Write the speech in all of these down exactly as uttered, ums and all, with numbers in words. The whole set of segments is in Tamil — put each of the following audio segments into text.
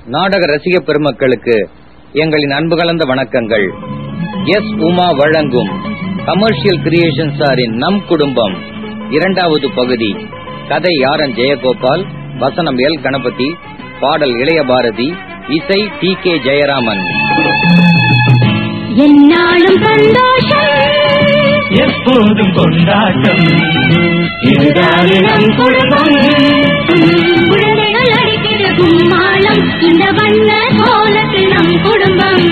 நாடக ரசிக பெருமக்களுக்கு எங்களின் அன்பு கலந்த வணக்கங்கள். எஸ் உமா வழங்கும் கமர்ஷியல் கிரியேஷன் சாரின் நம் குடும்பம் இரண்டாவது பகுதி. கதை ஆர் என் ஜெயகோபால், வசனம் எல் கணபதி, பாடல் இளைய பாரதி, இசை டி கே ஜெயராமன். என்னாலும் சந்தோஷம், எப்போதும் கொண்டாட்டம், இதுதானே நம் குடும்பம். குழந்தைகள் அடிக்கிற கும்மாளம், இந்த வண்ண கோலத்தில் நம் குடும்பம்.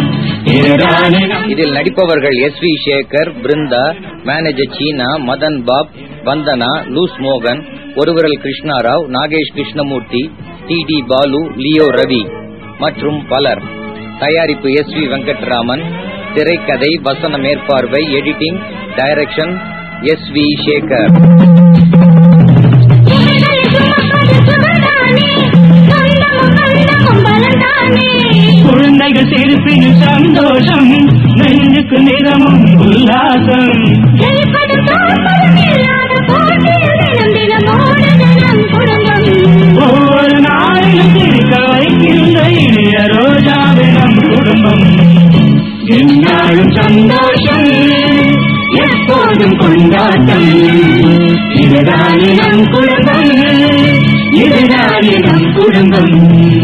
இதில் நடிப்பவர்கள் S V Sekar, Brinda, manager Cheena, Madhan Bob, Vandana, loose மோகன், ஒருவரல் கிருஷ்ணாராவ், நாகேஷ் கிருஷ்ணமூர்த்தி, டி டி பாலு, லியோ ரவி மற்றும் பலர். தயாரிப்பு எஸ் வி வெங்கட்ராமன். திரைக்கதை, வசன மேற்பார்வை, editing, direction S V Sekar. குழந்தைகள் சிரிப்பின் சந்தோஷம், நெஞ்சுக்கு நிறமும் உல்லாசம். ஒவ்வொரு நாளிலும் சிரிக்க வைக்கின்ற இனிய ரோஜாவே நம் குடும்பம். என்னாலும் சந்தோஷம், எப்போதும் கொண்டாட்டம், இதுதானே நம் குடும்பம், இதுதானே நம் குடும்பம்.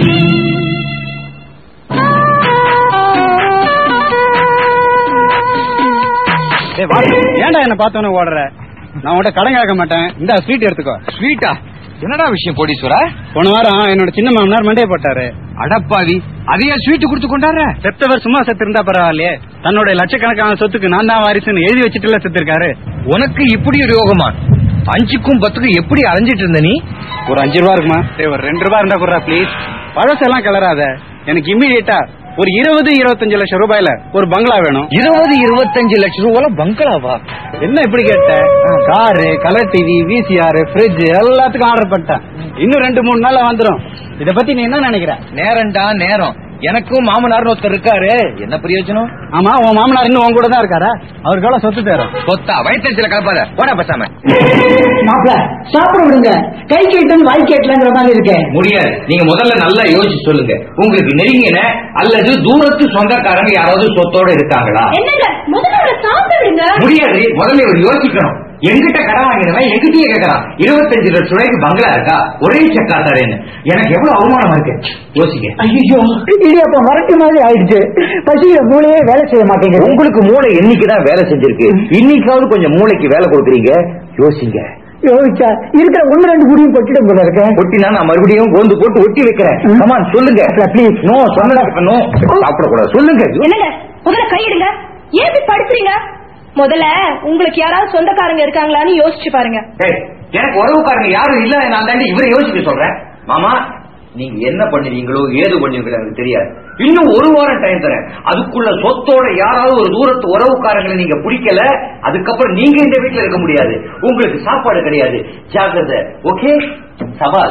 ஏன்டா என்ன பார்த்தோன்னு ஓடுற? நான் உன்கிட்ட கடன் கேட்க மாட்டேன். இந்த ஸ்வீட் எடுத்துக்கோ. ஸ்வீட்டா? என்னடா விஷயம் கோடீஸ்வரா? போன வாரம் என்னோட சின்ன மாமனார் மண்டைய போட்டாரு. அடப்பாவி, அதையா ஸ்வீட் கொடுத்து கொண்டாரு? செத்தவர் சும்மா செத்து இருந்தா பரவாயில்லையே, தன்னோட லட்சக்கணக்கான சொத்துக்கு நான் தான் வாரிசுன்னு எழுதி வச்சுட்டுல செத்து இருக்காரு. உனக்கு இப்படி ஒரு யோகமா? அஞ்சுக்கும் பத்துக்கும் எப்படி அலைஞ்சிட்டு இருந்த நீ? ஒரு அஞ்சு ரூபா இருக்குமா? ஒரு ரெண்டு ரூபா இருந்தா குடுறா பிளீஸ். பழசெல்லாம் கிளறாத. எனக்கு இம்மீடியட்டா ஒரு இருபது இருபத்தஞ்சு லட்சம் ரூபாயில ஒரு பங்களா வேணும். இருபது இருபத்தஞ்சு லட்சம் ரூபாயில பங்களாவா? என்ன இப்படி கேட்ட? Car, colour TV, VCR, fridge எல்லாத்துக்கும் ஆர்டர் பண்ணிட்டேன். இன்னும் ரெண்டு மூணு நாள்ல வந்துடும். இத பத்தி நீ என்ன நினைக்கிற? நேரம்டா நேரம். எனக்கும் மாமனார் ஒருத்தர் இருக்காரு. என்ன பிரயோஜனம்? ஆமா, உன் மாமனார் இன்னும் உன் கூட தான் இருக்காரா? அவருக்கு எவ்வளவு சொத்து தேரும்? சொத்தா? வயிற்றுல கலப்பாத, போடா பேசாம. மாப்பிள சாப்பிட விடுங்க. கை கேட்டன் வாய் கேட்கலங்கிற மாதிரி இருக்கேன். முடியாது. நீங்க முதல்ல நல்லா யோசிச்சு சொல்லுங்க. உங்களுக்கு நெருங்கின அல்லது தூரத்து சொந்தக்காரங்க யாராவது சொத்தோட இருக்காங்களா? என்னங்க முதல்ல சாப்பிடுங்க. முடியாது. முதல்ல இவர் யோசிக்கணும். எங்கிட்ட கடன் வாங்கினவன் எங்கிட்டயே கேட்கறான். இருபத்தஞ்சு லட்சம் ரூபாய்க்கு பங்களா இருக்கா, ஒரே செக்கா தரேன்னு. எனக்கு எவ்வளவு அவமானமா இருக்கு யோசிக்க. ஐயோ, இடியப்ப மரட்டு மாதிரி ஆயிடுச்சு. பசியில மூளையே வேலை செய்ய மாட்டேங்குது. உங்களுக்கு மூளை என்னைக்குதான் வேலை செஞ்சிருக்கு? இன்னைக்காவது கொஞ்சம் மூளைக்கு வேலை கொடுக்குறீங்க. யோசிங்க. யோசிச்சா இருக்கிற ஒன்னு ரெண்டு குடியும் கொட்டிடும் போல இருக்க. கொட்டினா நான் மறுபடியும் கோந்து போட்டு ஒட்டி வைக்கிறேன். கமான் சொல்லுங்க ப்ளீஸ். நோ சொன்னா சாப்பிடக்கூடாது. சொல்லுங்க. என்னங்க முதல்ல கையிடுங்க. ஏன் இப்படி படுத்துறீங்க? முதல்ல உங்களுக்கு யாராவது சொந்தக்காரங்க இருக்காங்களான்னு யோசிச்சு பாருங்க. எனக்கு உறவுக்காரங்க யாரும் இல்ல. நான் தாண்டி இவரை யோசிக்க சொல்றேன். மாமா, நீங்க என்ன பண்ணுவீங்களோ ஏது பண்ணுவீங்களோ எனக்கு தெரியாது. இன்னும் ஒரு வாரம் டைம் தரேன். அதுக்குள்ள சொத்தோட யாராவது ஒரு தூரத்து உறவுக்காரங்களை நீங்க பிடிக்கல, அதுக்கப்புறம் நீங்க இந்த வீட்டுல இருக்க முடியாது. உங்களுக்கு சாப்பாடு கிடையாது. ஜாக்கிரதை. ஓகே? சவால்.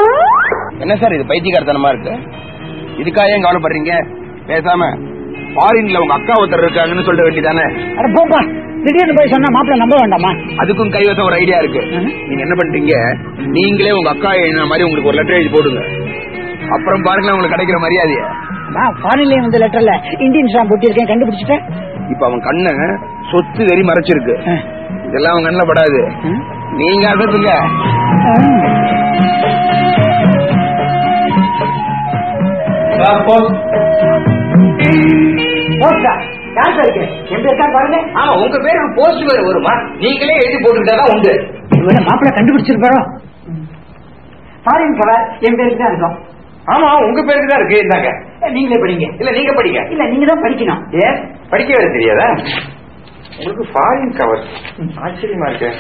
என்ன சார் இது பைத்தியக்காரத்தனமா இருக்கு? இதுக்காக ஏன் கவலைப்படுறீங்க? பேசாம ஃபாரின்ல உங்க அக்கா ஒருத்தர் இருக்காங்கன்னு சொல்ல வேண்டியதானே? அட போப்பா, திடீர்னு போய் சொன்னா மாப்பிள நம்ப வேண்டாமா? அதுக்கும் கைவசம் ஒரு ஐடியா இருக்கு. நீங்க என்ன பண்றீங்க, நீங்களே உங்க அக்கா எழுதின மாதிரி உங்களுக்கு ஒரு லெட்டர் எழுதி போடுங்க. அப்புறம் பாருங்களேன் உங்களுக்கு கிடைக்கிற மரியாதைய. நான் ஃபாரின்லயே வந்து லெட்டர்ல இந்தியன் ஸ்டாம்ப் போட்டிருக்கேன், கண்டுபிடிச்சிட்டேன். இப்ப அவன் கண்ணு சொத்து வெறி மறைச்சிருக்கு. இதெல்லாம் அவன் கண்ணுல படாது. நீங்க அதுங்க உங்க பேரு போஸ்ட் பேர் வருமா? நீங்களே எழுதி போட்டுக்கிட்டா உண்டு. மாப்பிள்ள கண்டுபிடிச்சிருப்பாரோ? ஃபாரின் கவர் என் பேருக்கு தான் இருக்கும். ஆமா, உங்க பேருக்கு தான் இருக்கு. இருந்தாங்க. நீங்களே படிங்க. இல்ல நீங்க படிங்க. இல்ல நீங்க தான் படிக்கணும். ஏன் படிக்க வேற தெரியாதா உங்களுக்கு? ஃபாரின் கவர் ஆச்சரியமா இருக்கு.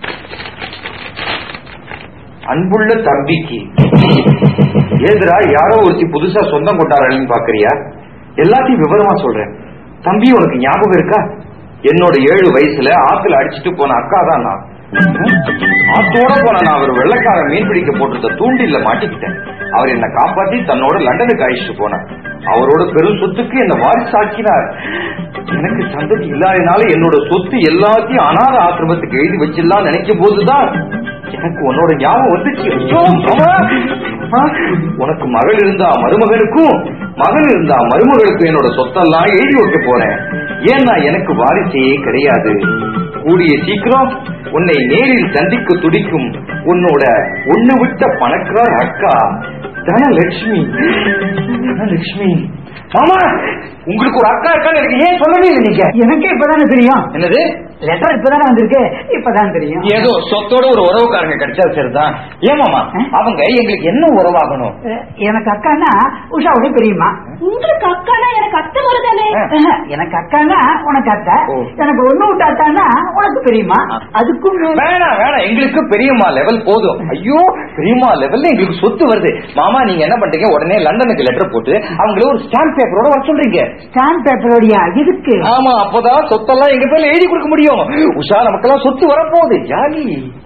அன்புள்ள தம்பிக்கு ஏதுரா யாரோ ஒருத்தி புதுசா சொந்தம் கொண்டாடுறேன்னு பாக்குறியா? எல்லாத்தையும் விவரமா சொல்றேன். தம்பி, உனக்கு ஞாபகம் இருக்கா? என்னோட ஏழு வயசுல ஆத்துல அடிச்சுட்டு போன அக்கா தான் நான். ஆத்தோட போன நான் அவர் வெள்ளக்கார மீன் பிடிக்க போட்டிருந்த தூண்டில மாட்டிக்கிட்டேன். அவர் என்ன காப்பாத்தி தன்னோட லண்டனுக்கு அழைச்சிட்டு போனார். அவரோட பெரும் சொத்துக்கு என்ன வாரிசாக்கினார். எனக்கு சந்ததி இல்லாதனால என்னோட சொத்து எல்லாத்தையும் அனாத ஆசிரமத்துக்கு எழுதி வச்சிடலாம் நினைக்கும் போதுதான் எனக்கு உன்னோட ஞாபகம் வந்துச்சு. ஐயோ மாமா, உனக்கு மகள் இருந்தா மருமகனுக்கும் மகன் இருந்தா மருமகளுக்கும் என்னோட சொத்தெல்லாம் எழுதி வைக்க போறேன். ஏன்னா எனக்கு வாரிசே கிடையாது. கூடிய சீக்கிரம் உன்னை நேரில் சந்திக்க துடிக்கும் உன்னோட ஒண்ணு விட்ட பணக்கார அக்கா தனலட்சுமி. தனலட்சுமி மாமா, உங்களுக்கு ஒரு அக்கா இருக்கான்னு எனக்கு ஏன் சொல்லவே இல்லை நீங்க? எனக்கு இப்பதானே தெரியும். என்னது? லெட்டர் இப்பதானே வந்திருக்கு, இப்பதான் தெரியும். ஏதோ சொத்தோட ஒரு உறவுக்காரங்க கிடைச்சா சரிதான். ஏமாமா, அவங்க எங்களுக்கு என்ன உறவாகணும்? எனக்கு அக்கானா உஷாவோட பெரியம்மா. உங்களுக்கு அக்கானா எனக்கு அத்தை வருதானே? எனக்கு அக்கானா உனக்கு அக்கா, எனக்கு ஒண்ணு விட்டு அக்கானா உனக்கு பெரியம்மா. அதுக்கும் வேணாம் வேணாம், எங்களுக்கு பெரியம்மா லெவல் போதும். ஐயோ, பெரியம்மா லெவல்ல எங்களுக்கு சொத்து வருது. மாமா நீங்க என்ன பண்றீங்க, உடனே லண்டனுக்கு லெட்டர் போட்டு அவங்கள ஒரு ஸ்டாம்ப் பேப்பரோட வர சொல்றீங்க. ஸ்டாம்ப் பேப்பரோடியா? இதுக்கு? ஆமா, அப்பதான் சொத்தெல்லாம் எங்க பேர்ல எழுதி கொடுக்க முடியும். உஷா, நமக்கெல்லாம் சொத்து வரப்போகுது. ஜாலி.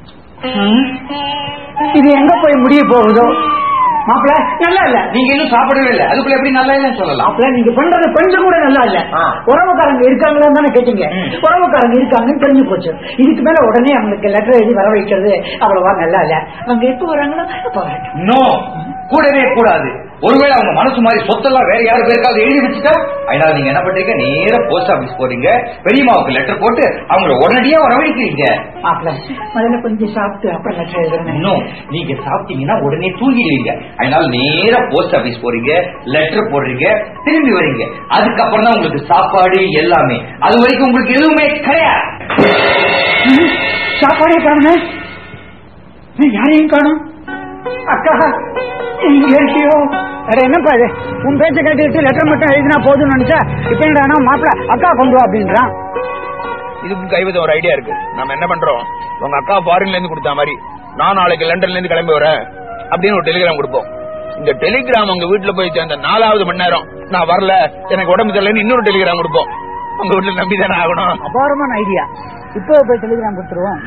இது எங்க போய் முடிய போகுதோ? மாப்பிள்ள நல்லா இல்ல. நீங்க இன்னும் சாப்பிடவே இல்லை, அதுக்குள்ள எப்படி நல்லா இல்லைன்னு சொல்லலாம்? மாப்பிள்ள நீங்க பண்றது கொஞ்சம் கூட நல்லா இல்ல. உறவுக்காரங்க இருக்காங்களா தானே கேட்டீங்க? உறவுக்காரங்க இருக்காங்கன்னு தெரிஞ்சு போச்சு. இதுக்கு மேல உடனே அவங்களுக்கு லெட்டர் எழுதி வர வைக்கிறது அவ்வளவா நல்லா இல்ல. அவங்க எப்ப வராங்களோ அப்ப வரட்டும். கூடவே கூடாது. ஒருவேளை அவங்க மனசு மாதிரி சொத்தெல்லாம் வேற யாரு பேருக்காவது எழுதி வச்சுட்டா, அதனால நீங்க என்ன பண்றீங்க, நேர போஸ்ட் ஆபீஸ் போறீங்க, பெரியம்மாவுக்கு லெட்டர் போட்டு அவங்கள உடனடியா வரவழைக்கிறீங்க. மாப்பிள்ள முதல்ல கொஞ்சம் சாப்பிட்டு அப்புறம் லெட்டர் எழுதுறேன். இன்னும் நீங்க சாப்பிட்டீங்கன்னா உடனே தூங்கிடுவீங்க. அதனால நேர போஸ்ட் ஆபீஸ் போறீங்க, லெட்டர் போடுறீங்க, திரும்பி வரீங்க. அதுக்கப்புறம் தான் உங்களுக்கு சாப்பாடு எல்லாமே. அது வரைக்கும் உங்களுக்கு எதுவுமே கிடையாது. சாப்பாடே காணும், யாரையும் காணும். அக்கா இங்க இருக்கியோ? வேற என்னப்பா இது? உன் பேச்ச கேட்டு லெட்டர் மட்டும் எழுதினா போதும்னு நினைச்சா இப்ப என்னடா மாப்பிள்ள அக்கா கொண்டு வா அப்படின்றான். இதுக்கு கைவத ஒரு ஐடியா இருக்கு. நம்ம என்ன பண்றோம், உங்க அக்கா ஃபாரின்ல இருந்து கொடுத்த மாதிரி நான் நாளைக்கு லண்டன்ல இருந்து கிளம்பி வரேன் அப்படின்னு ஒரு டெலிகிராம் கொடுப்போம். இந்த டெலிகிராம் உங்க வீட்டுல போய் சேர்ந்த நாலாவது மணி நேரம் நான் வரல, எனக்கு உடம்பு தெரியலன்னு இன்னொரு டெலிகிராம் கொடுப்போம். உங்க வீட்டுல நம்பி தானே ஆகணும். அபாரமான ஐடியா. இப்போ போய் டெலிகிராம் கொடுத்துருவோம்.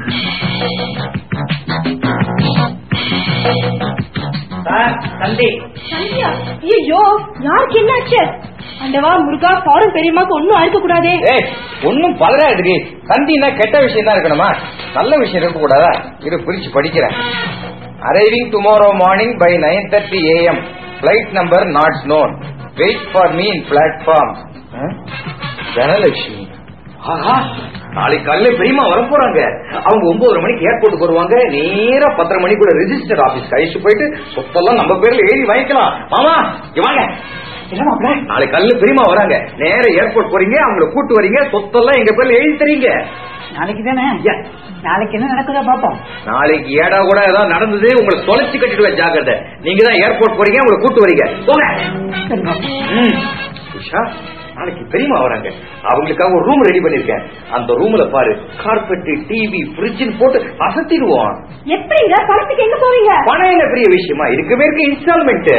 ஐயோ, யாருக்கு என்னாச்சு? அண்டவா முருகா, ஃபாரின் பெரியம்மாக்கு ஒன்னும் அறுக்க கூடாதே. ஒன்னும் பதறா இருக்கு. சந்தினா கெட்ட விஷயம் தான் இருக்கணுமா, நல்ல விஷயம் இருக்க கூடாதா? இது பிரிச்சு படிக்கிறேன். Arriving tomorrow morning by nine thirty AM flight number not known, wait for me in platform. Dhanalakshmi, நாளைக்கு காலையில பெரியமா வர போறாங்க. அவங்க ஒன்பது மணிக்கு ஏர்போர்ட்டுக்கு வருவாங்க. நேரா பத்தரை மணிக்குள்ள ரெஜிஸ்டர் ஆபீஸ் கழிச்சு போயிட்டு சொத்தெல்லாம் நம்ம பேர்ல எழுதி வாங்கிக்கலாம். மாமா வாங்க. நாளைக்கு காலையில பெரியமா வராங்க, நேர ஏர்போர்ட் போறீங்க, அவங்களை கூட்டு வரீங்க, சொத்தெல்லாம் எங்க பேர்ல எழுதி தரீங்க. நாளைக்கு தானே? நாளைக்கு என்ன நடக்குதா பாப்போம். நாளைக்கு ஏடா கூட ஏதாவது நடந்தது உங்களை தொலைச்சு கட்டிடுவேன், ஜாக்கிரதை. நீங்க தான் ஏர்போர்ட் போறீங்க, உங்களை கூட்டு வரீங்க. போங்க. உஷா, நாளைக்கு பெரியமா வராங்க, அவங்களுக்காக ஒரு ரூம் ரெடி பண்ணிருக்கேன். அந்த ரூம்ல பாரு, கார்பெட், டிவி, ஃப்ரிட்ஜ் போட்டு அசத்திடுவோம். எப்படிங்க பணத்துக்கு எங்க போவீங்க? பணம் என்ன பெரிய விஷயமா, இருக்கவே இருக்க இன்ஸ்டால்மெண்ட்.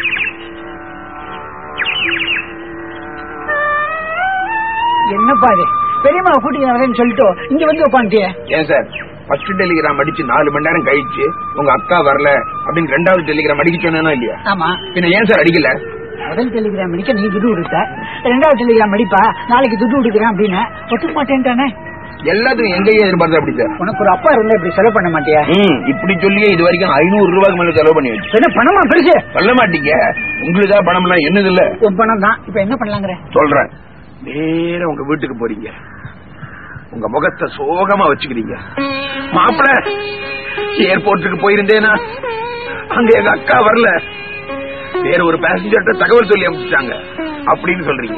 என்னப்பா இது, பெரியம்மா கூட்டிங்க சொல்லிட்டு இங்க வந்து உட்காந்துட்டிய? ஏன் சார், ஃபர்ஸ்ட் டெலிகிராம் அடிச்சு நாலு மணி நேரம் கழிச்சு உங்க அக்கா வரல அப்படின்னு ரெண்டாவது டெலிகிராம் அடிக்க சொன்னா இல்லையா? ஆமா. பின்ன ஏன் சார் அடிக்கல? முதல் டெலிகிராம் அடிக்க நீ துட்டு கொடுத்த, ரெண்டாவது டெலிகிராம் அடிப்பா நாளைக்கு துட்டு கொடுக்குறேன் அப்படின்னு ஒத்துக்க மாட்டேன்ட்டானே. எல்லாத்துக்கும் எங்கேயே எதிர்பார்த்தா அப்படி சார்? உனக்கு ஒரு அப்பா இருந்தா இப்படி செலவு பண்ண மாட்டியா? இப்படி சொல்லியே இது வரைக்கும் ஐநூறு ரூபாய்க்கு மேல செலவு பண்ணி வச்சு என்ன பணமா பெருசு சொல்ல மாட்டீங்க. உங்களுக்கு தான் பணம் எல்லாம் என்னது இல்ல, உன் பணம் தான். இப்ப என்ன பண்ணலாங்கிற சொல்றேன். நேரம் உங்க வீட்டுக்கு போறீங்க, உங்க முகத்தை சோகமா வச்சுக்கிறீங்க. மாப்பிள ஏர்போர்ட்டுக்கு போயிருந்தேனா அங்க எங்க அக்கா வரல, வேற ஒரு பேசஞ்சர்கிட்ட தகவல் சொல்லி அனுப்பிச்சிட்டாங்க அப்படின்னு சொல்றீங்க.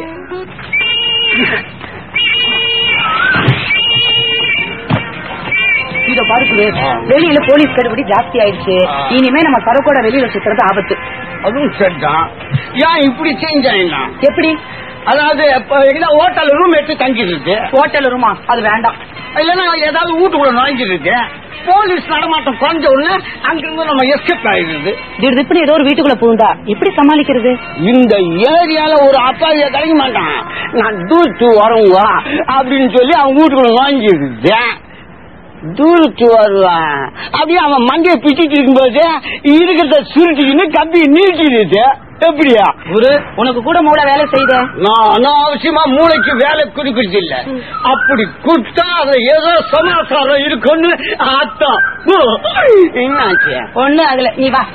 இத பாருக்கு, வெளியில போலீஸ் கடுபடி ஜாஸ்தி ஆயிடுச்சு. இனிமே நம்ம சரக்கோட வெளியில சுத்துறது ஆபத்து. அதுவும் சரிதான். ஏன் இப்படி சேஞ்ச் ஆயிடலாம்? எப்படி? அதாவது ஹோட்டல் ரூம் எடுத்து தங்கிருக்கு. ஹோட்டல் ரூமா? அது வேண்டாம். இல்லன்னா ஏதாவது வீட்டுக்குள்ள நுழைஞ்சிருக்கு, போலீஸ் நடமாட்டம் குறைஞ்ச உடனே அங்கிருந்து நம்ம எஸ்கேப் ஆயிடுது. திடீர்னு ஏதோ ஒரு வீட்டுக்குள்ள பூந்தா எப்படி சமாளிக்கிறது? இந்த ஏரியால ஒரு அப்பாவிய கிடைக்க மாட்டான். நான் தூத்து வரவங்க அப்படின்னு சொல்லி அவன் வீட்டுக்குள்ள நுழைஞ்சிருக்கு. தூரத்து வருவான் அப்படியே அவன் மண்டையை பிச்சுட்டு இருக்கும்போது இருக்கிறத சுருட்டிக்கின்னு கம்பி நீட்டிடுது. எப்படியா குரு உனக்கு கூட மூளை வேலை செய்த நான் அனாவசியமா மூளைக்கு வேலை கொடுக்கறது இல்ல. அப்படி கொடுத்தா அது ஏதோ சமாசாரம் இருக்குன்னு அர்த்தம். என்னாச்சு ஒண்ணு அதுல நீ வா.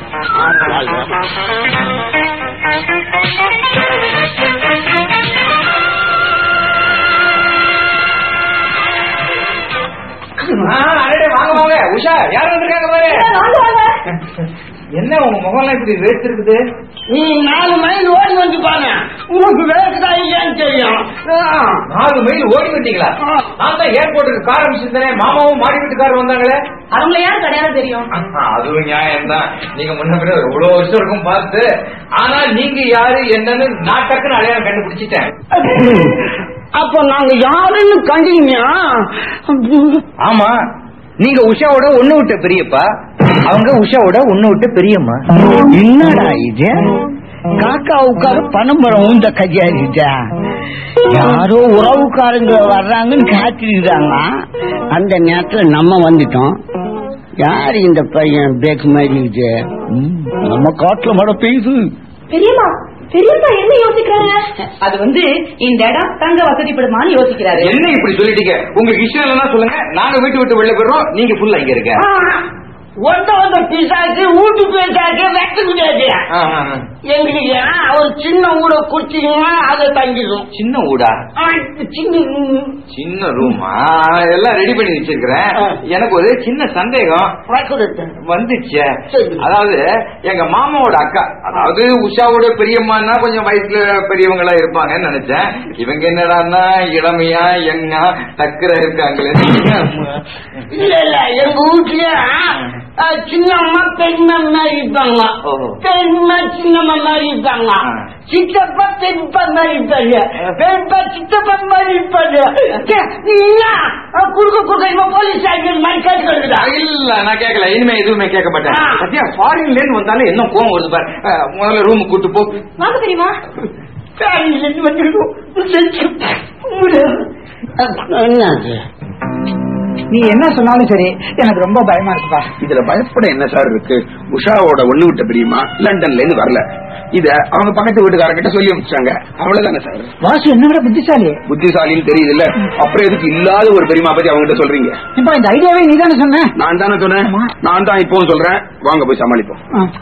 வாங்க வாங்க உஷா யாரும் வந்திருக்காங்க பாரு. என்ன உங்க முகம் இப்படி வேர்த்திருக்குது? நீ நாலு மைல் ஓடி வந்து பாரு, உனக்கு வேலைக்குதான் இல்லையான்னு தெரியும். நாலு மைல் ஓடி விட்டீங்களா? நான் தான் ஏர்போர்ட்டுக்கு கார் அனுப்பிச்சிருந்தேன். மாமாவும் மாடி வீட்டுக்காரர் வந்தாங்களே, அவங்கள யாரும் கிடையாது தெரியும். அதுவும் நியாயம் தான். நீங்க முன்ன பிற எவ்வளவு வருஷம் இருக்கும் பார்த்து. ஆனா நீங்க யாரு என்னன்னு நான் டக்குன்னு அடையாளம் கண்டுபிடிச்சிட்டேன். அப்ப நாங்க யாருன்னு கண்டீங்க? ஆமா, நீங்க உஷாவோட ஒண்ணு விட்ட பெரியப்பா, அவங்க உஷாவோட ஒண்ணு விட்ட பெரியம்மா. என்னடா இது? காக்கா உட்காரு பணம்பரம் ஊந்த கஜாரிட்டா யாரோ உறவுக்காரங்க வர்றாங்கன்னு காத்திருக்கிறாங்க. அந்த நேரத்துல நம்ம வந்துட்டோம். யாரு இந்த பையன் பேக் மாதிரி இது? நம்ம காட்டுல மழை பெய்யுது. பெரியம்மா பெரியம்மா என்ன யோசிக்கிறாங்க? அது வந்து இந்த இடம் தங்க வசதிப்படுமான்னு யோசிக்கிறாரு. என்ன இப்படி சொல்லிட்டீங்க? உங்களுக்கு இஷ்டம் இல்லைன்னா சொல்லுங்க, நாங்க வீட்டு விட்டு வெளில போயிடுறோம், நீங்க ஃபுல்லா இங்க இருக்க. ஒருத்த வந்த பிசாக்கு வீட்டு பேசாக்கு வெட்ட முடியாது. எங்களுக்கு ஒரு சின்ன ஊட குடிச்சீங்கன்னா அதை தங்கிடும். சின்ன ஊடா? சின்ன சின்ன ரூமா? எல்லாம் ரெடி பண்ணி வச்சிருக்கிறேன். எனக்கு ஒரு சின்ன சந்தேகம் வந்துச்சு. அதாவது எங்க மாமாவோட அக்கா, அதாவது உஷாவோட பெரியம்மான்னா கொஞ்சம் வயசுல பெரியவங்களா இருப்பாங்கன்னு நினைச்சேன். இவங்க என்னடான்னா இளமையா எங்க டக்குற இருக்காங்களே. இல்ல இல்ல, எங்க வீட்லயே சின்னம்மா பெண்ணம்மா இருப்பாங்க, பெண்ணம்மா சின்னம்மா மாதிரி இருப்பாங்க, சித்தப்பா பெண்பா மாதிரி இருப்பாங்க, பெண்பா சித்தப்பா மாதிரி இருப்பாங்க. குறுக்க குறுக்க இப்ப போலீஸ் ஆகிய மாதிரி கேட்டுக்கிறா? இல்ல நான் கேட்கல, இனிமே எதுவுமே கேட்க மாட்டேன். சத்தியா ஃபாரின்ல இருந்து வந்தாலும் என்ன கோவம் வருது பாரு. முதல்ல ரூம் கூட்டு போ. வாங்க தெரியுமா? என்னாச்சு? நீ என்ன சொன்னாலும் சரி, எனக்கு ரொம்ப பயமா இருக்குப்பா. இதுல பயப்பட என்ன சார் இருக்கு? உஷாவோட ஒண்ணு விட்ட பெரியமா லண்டன்ல இருந்து வரல, இத அவங்க பக்கத்து வீட்டுக்காரங்கிட்ட சொல்லி அனுப்பிச்சாங்க. அவ்வளவுதானே சார். வாசு என்ன விட புத்திசாலி. புத்திசாலின்னு தெரியுது இல்ல, அப்புறம் எதுக்கு இல்லாத ஒரு பெரியமா பத்தி அவங்க கிட்ட சொல்றீங்க? இப்ப இந்த ஐடியாவே நீ தானே சொன்ன. நான் தானே சொன்னேன், நான் தான் இப்பவும் சொல்றேன். வாங்க போய் சமாளிப்போம்.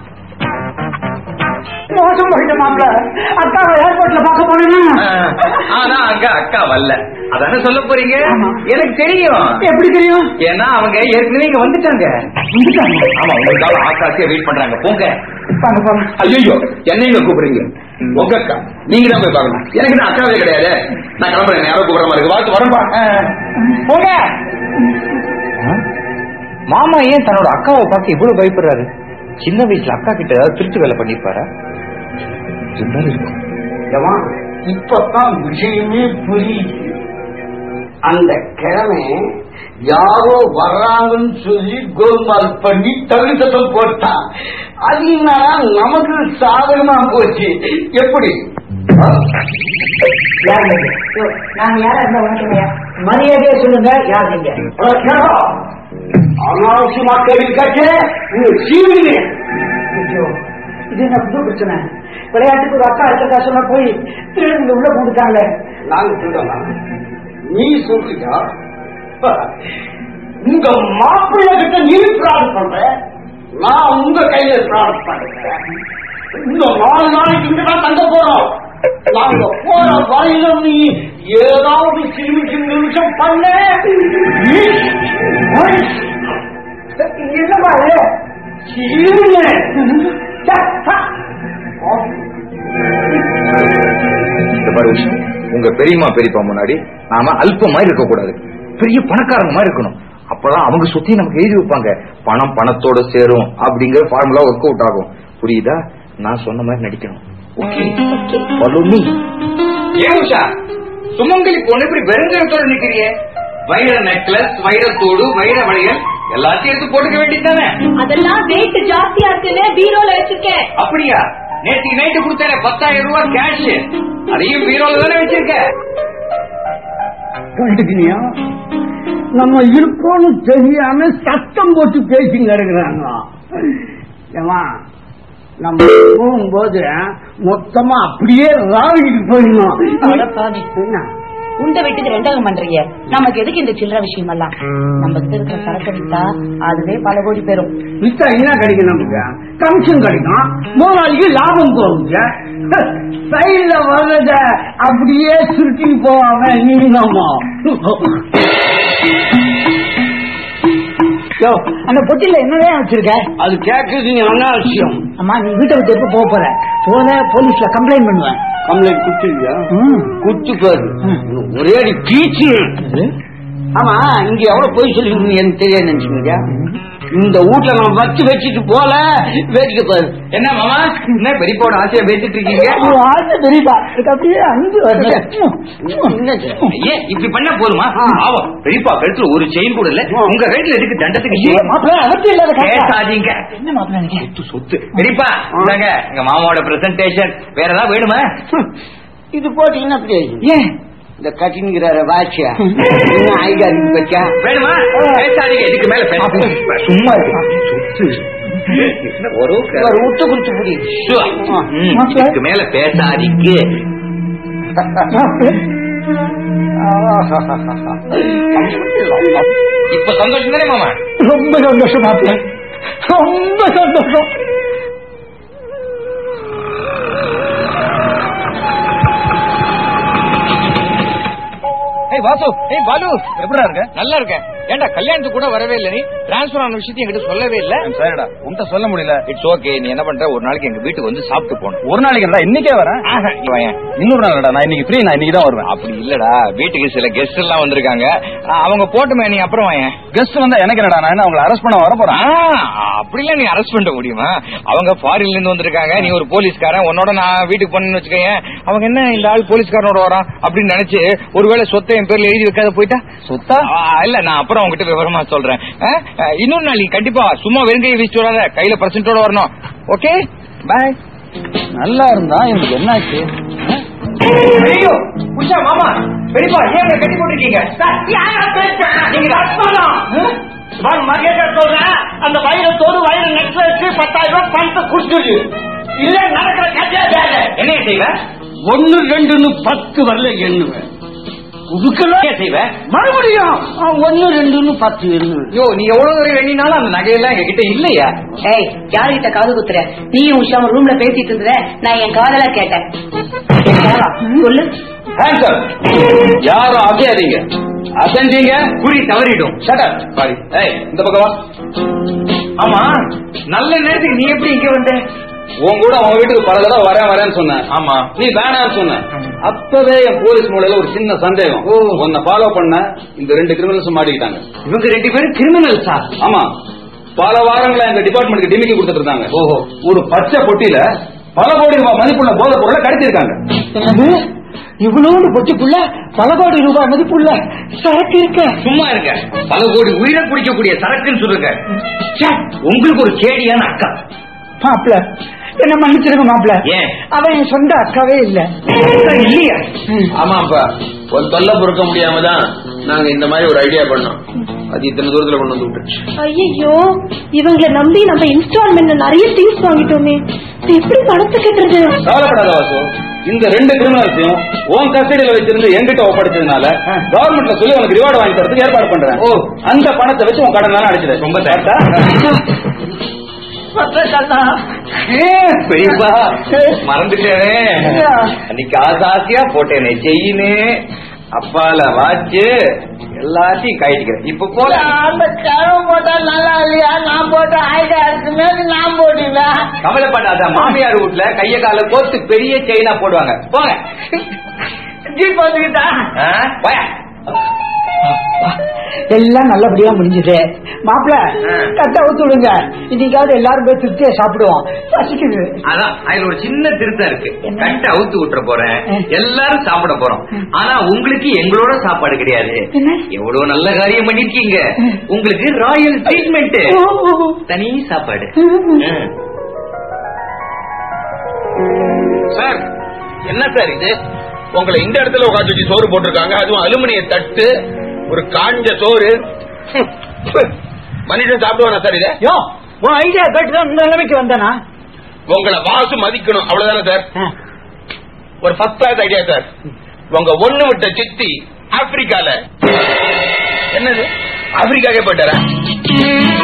மோசம் போயிட்ட மாப்பிள, அக்காவை ஏர்போர்ட்ல பாக்க போனேன்னா. ஆனா அங்க அக்கா வரல, அதான சொல்ல போறீங்க? எனக்கு தெரியும். எப்படி தெரியும்? ஏன்னா அவங்க ஏற்கனவே இங்க வந்துட்டாங்க. ஆமா, உங்களுக்காக ஆக்காசியா வெயிட் பண்றாங்க. போங்க. ஐயோ, என்னைங்க கூப்பிடுறீங்க? உங்க அக்கா நீங்க தான் போய் பாக்கணும். எனக்கு தான் அக்காவே கிடையாது. நான் கிளம்புறேன், யாரோ கூப்பிடுற மாதிரி இருக்கு. வாழ்த்து வரம்பா. போங்க. மாமா ஏன் தன்னோட அக்காவை பார்க்க இவ்வளவு பயப்படுறாரு? சின்ன வயசுல அக்கா கிட்ட ஏதாவது திருட்டு வேலை பண்ணிருப்பாரா? இப்பதான் விஷயமே புரியுது. அந்த கிழமை யாரோ வர்றாங்கன்னு சொல்லி கோல்மால் பண்ணி தவிர்த்தம் போட்டா, அது நமக்கு சாதகமா போச்சு. எப்படி? நாங்க யாரா இருந்தா உனக்கு மரியாதையா சொல்லுங்க. யார் நீங்க? அனாவசியமா கேள்வி கேட்டு இது என்ன புது பிரச்சனை? விளையாட்டுக்கு ஒரு அக்கா இருக்கா சொன்னா போய் திருடங்க உள்ள போட்டுட்டாங்க. நாங்க சொல்றோம், நீ சொல்றியா? உங்க மாப்பிள்ளை கிட்ட நீ பிரார்த்தனை பண்ற, நான் உங்க கையில பிரார்த்தனை பண்றேன். இந்த நாலு நாளைக்கு இங்கதான் தங்க போறோம். நாங்க போற வரையில நீ ஏதாவது சிறு சிறு நிமிஷம் பண்ண என்னப்பா உங்க பெரியமா பெரியப்பா முன்னாடி நாம அல்ப மாதிரி இருக்க கூடாது, பெரிய பணக்காரங்க மாதிரி இருக்கணும். அப்பதான் அவங்க சுத்தி நமக்கு எழுதி வைப்பாங்க, பணம் பணத்தோட சேரும் அப்படிங்கிற ஃபார்முலா ஒர்க் அவுட் ஆகும். புரியுதா? நான் சொன்ன மாதிரி நடிக்கணும். சுமங்கலி பொண்ணு இப்படி வெறுங்கத்தோட நிக்கிறீங்க. வைர நெக்லஸ், வைரத்தோடு, வைர வளையல் எல்லாத்தையும் எடுத்து போட்டுக்க வேண்டியதானே? அதெல்லாம் வெயிட் ஜாஸ்தியா இருக்குன்னு பீரோல வச்சிருக்கேன். அப்படியா? நேற்று நைட்டு கொடுத்தேன் பத்தாயிரம் ரூபாய் கேஷ், அதையும் பீரோல தானே வச்சிருக்க. நம்ம இருக்கோம்னு தெரியாம சத்தம் போட்டு பேசி கிடக்குறாங்க. நம்ம போகும்போது மொத்தமா அப்படியே ராவிட்டு போயிடணும். உண்ட வீட்டுக்கு ரெண்டாவது பண்றீங்க, நமக்கு எதுக்கு இந்த சில்லற விஷயம் எல்லாம்? நம்ம கிட்ட இருக்கிற சரக்கு வித்தா அதுவே பல கோடி பெறும். வித்தா என்ன கிடைக்கும்? நமக்கு கமிஷன் கிடைக்கும், முதலாளிக்கு லாபம் போகுங்க. சைட்ல வர்றத அப்படியே சுருட்டி போவாங்க. நீங்கம்மா அந்த பொட்டில என்னதான் வச்சிருக்க? அது கேட்கறது என்ன விஷயம்? அம்மா நீ வீட்டை விட்டு எப்ப போக போற? போன போலீஸ்ல கம்ப்ளைண்ட் பண்ணுவேன். கம்ப்ளைண்ட் குடுத்துருவியா? குடுத்துக்காது, ஒரே அடி பீச்சு. ஆமா, இங்க எவ்வளவு போய் சொல்லிருக்கீங்க எனக்கு தெரியாது நினைச்சுங்க. இந்த வீட்டுல நம்ம வச்சு வச்சுட்டு போல வேடிக்கை பாரு. என்ன மாமா, என்ன பெரியப்பாவோட ஆசையா பேசிட்டு இருக்கீங்க? ஆசை பெரியப்பா அப்படியே அஞ்சு ஏன் இப்படி பண்ண போதுமா? ஆவம், பெரியப்பா கழுத்துல ஒரு செயின் கூட இல்ல, உங்க கழுத்துல எதுக்கு தண்டத்துக்கு? பேசாதீங்க. என்ன மாப்பிள்ள சொத்து சொத்து பெரியப்பா இந்தாங்க எங்க மாமாவோட பிரசன்டேஷன். வேற ஏதாவது வேணுமா? இது போட்டீங்கன்னா அப்படி ஏன் இந்த கட்டிங்கிறார வாட்சியா ஐகாரிக்கு பச்சா வேணுமா? பேசாதீங்க, இதுக்கு மேல பேச சும்மா ஒரு விட்டு குடிச்சு புரியுது. இதுக்கு மேல பேசாதீங்க. இப்ப சந்தோஷம் தானே மாமா? ரொம்ப சந்தோஷம் மாப்பிள்ள, ரொம்ப சந்தோஷம். வாசு, ஏய் பாலு, எப்படிடா இருக்க? நல்லா இருக்கேன். ஏண்டா கல்யாணத்துக்கு கூட வரவே இல்ல, நீ டிரான்ஸ்பர் ஆன விஷயத்தை என்கிட்ட சொல்லவே இல்ல. சரிடா, உன்கிட்ட சொல்ல முடியல. It's okay. நீ என்ன பண்ற, ஒரு நாளைக்கு எங்க வீட்டுக்கு வந்து சாப்பிட்டு போகணும். ஒரு நாளைக்கு இன்னைக்கே வரேன். இன்னொரு நாள் நான் இன்னைக்கு ஃப்ரீ, நான் இன்னைக்கு தான் வருவேன். அப்படி இல்லடா, வீட்டுக்கு சில கெஸ்ட் எல்லாம் வந்திருக்காங்க, அவங்க போட்டுமே நீ அப்புறம் வாங்க. கெஸ்ட் வந்தா எனக்கு என்னடா, நான் அவங்களை அரெஸ்ட் பண்ண வர போறேன். அப்படிலாம் நீ அரெஸ்ட் பண்ண முடியுமா? அவங்க ஃபாரின்ல இருந்து வந்திருக்காங்க, நீ ஒரு போலீஸ்காரன், உன்னோட நான் வீட்டுக்கு பண்ணு வச்சுக்கேன். அவங்க என்ன இந்த ஆள் போலீஸ்காரனோட வரான் அப்படின்னு நினைச்சு ஒருவேளை சொத்தை என் பேர்ல எழுதி வைக்காத போயிட்டா? சொத்தா இல்ல, நான் அப்புறம் உங்ககிட்ட விவரமா சொல்றேன். இன்னொரு நாள் நீ கண்டிப்பா சும்மா வெறுங்கையை வீசிட்டு வராத, கையில பர்சன்டோட வரணும். Okay, bye. நல்லா இருந்தா எனக்கு என்னாச்சு? ஐயோ உஷா மாமா, பெரியப்பா ஏன் கட்டி போட்டிருக்கீங்க? சொல்றேன், அந்த வயிறத்தோடு வயிறு நெக்ஸ்ட் வச்சு பத்தாயிரம் ரூபாய் பணத்தை குடிச்சு இல்ல நடக்கிற கட்சியா என்ன செய்வேன்? ஒன்னு ரெண்டுன்னு பத்து வரல எண்ணுவேன், செய்வேன் மறுபடியும் ஒன்னு ரெண்டுன்னு பத்து எண்ணு. யோ, நீ எவ்வளவு தூரம் எண்ணினாலும் அந்த நகையெல்லாம் எங்க கிட்ட இல்லையா? ஏய், யாருகிட்ட காது குத்துற? நீயும் உஷாம ரூம்ல பேசிட்டு இருந்த, நான் என் காதலா கேட்டேன். சொல்லு. யாரும் அசையாதீங்க, அசைஞ்சீங்க குறி தவறிடும். சாரி, ஏய் இந்த பக்கம் வா. ஆமா, நல்ல நேரத்துக்கு நீ எப்படி இங்க வந்த? உன் கூட உன் வீட்டுக்கு பல தடவை வரேன் வரேன்னு சொன்ன. ஆமா, நீ வேணான்னு சொன்ன. அப்பவே என் போலீஸ் மூலையில ஒரு சின்ன சந்தேகம். உன்னை ஃபாலோ பண்ண இந்த ரெண்டு கிரிமினல்ஸ் மாட்டிக்கிட்டாங்க. இவங்க ரெண்டு பேரும் கிரிமினல்ஸா? ஆமா, பல வாரங்களா எங்க டிபார்ட்மெண்ட்டுக்கு டிமிக்கி கொடுத்துட்டு இருந்தாங்க. ஓஹோ, ஒரு பச்சை பொட்டியில பல கோடி ரூபாய் மதிப்புள்ள போதை பொருளை கடத்திருக்காங்க. இவ்வளவு பொட்டிக்குள்ள பல கோடி ரூபாய் மதிப்புள்ள சரக்கு இருக்க? சும்மா இருக்க, பல கோடி உயிரை குடிக்கக்கூடிய சரக்குன்னு சொல்லுங்க. உங்களுக்கு ஒரு கேடியான அக்கா. மாப்பிள்ள என்ன மன்னிச்சிருக்க மாப்பிள்ள, ஏன் அவன் என் சொந்த அக்காவே இல்ல. இல்லையா? ஆமாப்பா, ஒரு தொல்லை பொறுக்க முடியாம தான் நாங்க இந்த மாதிரி ஒரு ஐடியா பண்ணோம். அது இத்தனை தூரத்துல கொண்டு வந்து விட்டுருச்சு. ஐயோ, இவங்களை நம்பி நம்ம இன்ஸ்டால்மெண்ட் நிறைய திங்ஸ் வாங்கிட்டோமே, எப்படி பணத்தை கட்டுறது? கவலைப்படாத வாசு, இந்த ரெண்டு கிரிமினல்ஸையும் உன் கஸ்டடியில வச்சிருந்து என்கிட்ட ஒப்படைச்சதுனால கவர்மெண்ட்ல சொல்லி உனக்கு ரிவார்டு வாங்கி தரதுக்கு ஏற்பாடு பண்றேன். ஓ, அந்த பணத்தை வச்சு உன் கடன் தானே அடிச்சிட. ரொம்ப தேட்டா பெரியப்பா மறந்துட்டேனே, அன்னைக்கு ஆசாசியா போட்டேனே செயின்னு, அப்பால வாச்சு எல்லாத்தையும் கைட்டிக்கிறேன். இப்ப போல அந்த கரம் போட்டா நல்லா இல்லையா? நான் போட்ட ஐடியா இருக்குமே, நான் போடுவேன். கவலைப்படாத, மாமியார் வீட்டுல கைய கால கோத்து பெரிய செயினா போடுவாங்க. போங்க. ஜீப் வந்துக்கிட்டா எல்லாம் நல்லபடியா முடிஞ்சது. மாப்பிள்ள கட்ட ஊத்து விடுங்க, இன்னைக்காவது எல்லாரும் போய் திருப்தியா சாப்பிடுவோம். பசிக்குது. அதான் அதுல ஒரு சின்ன திருத்தம் இருக்கு. கட்ட அவுத்து விட்டுற போறேன், எல்லாரும் சாப்பிட போறோம். ஆனா உங்களுக்கு எங்களோட சாப்பாடு கிடையாது. எவ்வளவு நல்ல காரியம் பண்ணிருக்கீங்க, உங்களுக்கு ராயல் ட்ரீட்மெண்ட், தனி சாப்பாடு. சார் என்ன சார் இது? உங்களை இந்த இடத்துல உட்காந்து வச்சு சோறு போட்டிருக்காங்க, அதுவும் அலுமினிய தட்டு, ஒரு காஞ்ச சோறு. மனுஷன் சாப்பிடுவானா சார்? இதை யோ, உன் ஐடியா கேட்டுதான் இந்த நிலைமைக்கு வந்தானா? உங்களை வாசு மதிக்கணும் அவ்வளவுதானே சார்? ஒரு ஃபர்ஸ்ட் கிளாஸ் ஐடியா சார். உங்க ஒண்ணு விட்ட சித்தி ஆப்பிரிக்கால என்னது ஆப்பிரிக்காக்கே போயிட்டாரா?